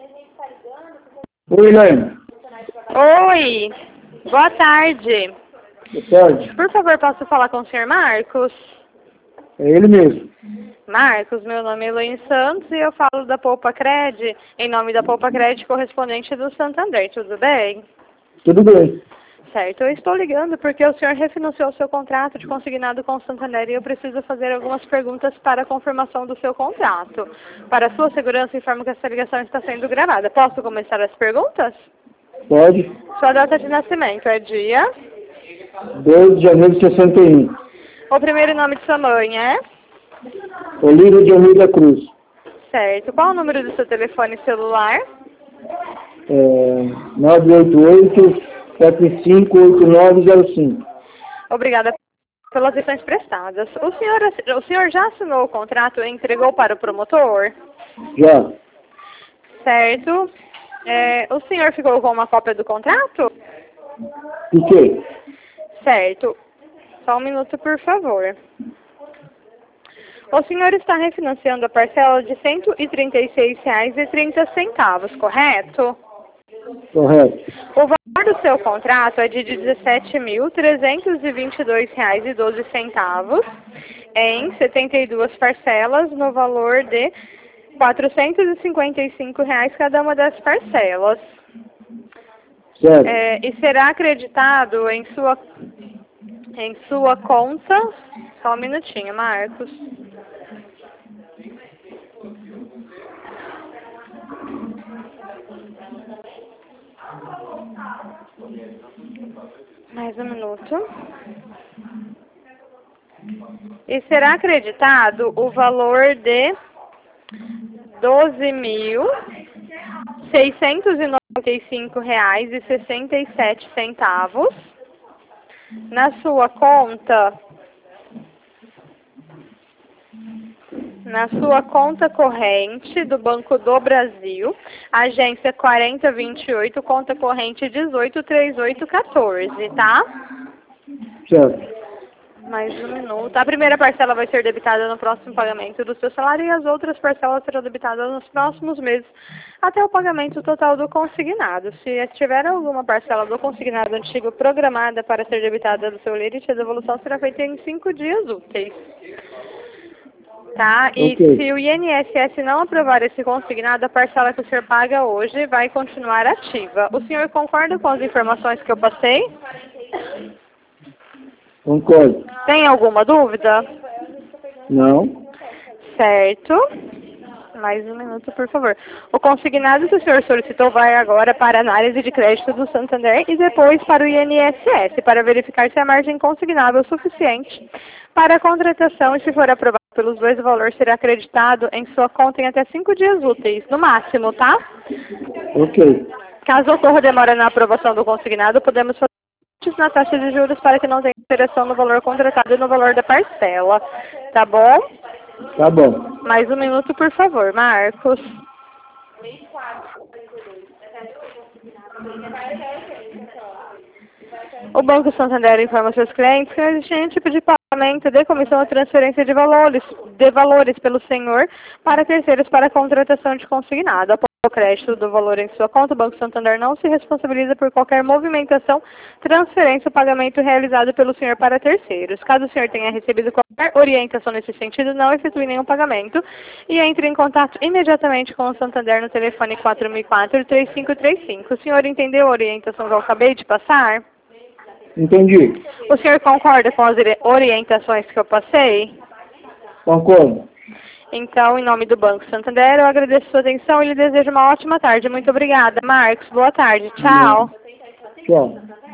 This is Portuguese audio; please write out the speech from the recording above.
Oi, Elaine. Oi, boa tarde. Boa tarde. Por favor, posso falar com o senhor Marcos? É ele mesmo. Marcos, meu nome é Elaine Santos e eu falo da Poupa Cred, em nome da Poupa Cred correspondente do Santander, tudo bem? Tudo bem. Certo, eu estou ligando porque o senhor refinanciou seu contrato de consignado com o Santander e eu preciso fazer algumas perguntas para a confirmação do seu contrato. Para sua segurança, informo que essa ligação está sendo gravada. Posso começar as perguntas? Pode. Sua data de nascimento é dia? 2 de janeiro de 61. O primeiro nome de sua mãe é? Olívia de Almeida Cruz. Certo. Qual o número do seu telefone celular? 988-758905. Obrigada pelas atenções prestadas. O senhor já assinou o contrato e entregou para o promotor? Já. Certo. O senhor ficou com uma cópia do contrato? Fiquei. Certo. Só um minuto, por favor. O senhor está refinanciando a parcela de R$ 136,30, correto? Correto. O valor do seu contrato é de R$ 17.322,12 em 72 parcelas no valor de R$ 455 cada uma das parcelas. Certo. E será acreditado em sua conta. Só um minutinho, Marcos. Mais um minuto. E será acreditado o valor de R$ 12.695,67 na sua conta corrente do Banco do Brasil, agência 4028, conta corrente 183814, tá? Certo. Mais um minuto. A primeira parcela vai ser debitada no próximo pagamento do seu salário e as outras parcelas serão debitadas nos próximos meses até o pagamento total do consignado. Se tiver alguma parcela do consignado antigo programada para ser debitada do seu limite, a devolução será feita em 5 dias úteis. Tá? E Ok. se o INSS não aprovar esse consignado, a parcela que o senhor paga hoje vai continuar ativa. O senhor concorda com as informações que eu passei? Concordo. Tem alguma dúvida? Não. Certo. Mais um minuto, por favor. O consignado que o senhor solicitou vai agora para a análise de crédito do Santander e depois para o INSS, para verificar se a margem consignável é suficiente para a contratação e, se for aprovado pelos dois, o valor será acreditado em sua conta em até 5 dias úteis, no máximo, tá? Ok. Caso ocorra demora na aprovação do consignado, podemos fazer na taxa de juros para que não tenha alteração no valor contratado e no valor da parcela. Tá bom? Tá bom. Mais um minuto, por favor, Marcos. O Banco Santander informa seus clientes que não existe nenhum tipo de pagamento de comissão ou transferência de valores pelo senhor para terceiros para a contratação de consignado. Após o crédito do valor em sua conta, o Banco Santander não se responsabiliza por qualquer movimentação, transferência ou pagamento realizado pelo senhor para terceiros. Caso o senhor tenha recebido qualquer orientação nesse sentido, não efetue nenhum pagamento e entre em contato imediatamente com o Santander no telefone 4004-3535. O senhor entendeu a orientação que eu acabei de passar? Entendi. O senhor concorda com as orientações que eu passei? Concordo. Então, em nome do Banco Santander, eu agradeço a sua atenção e lhe desejo uma ótima tarde. Muito obrigada, Marcos. Boa tarde. Tchau. Tchau.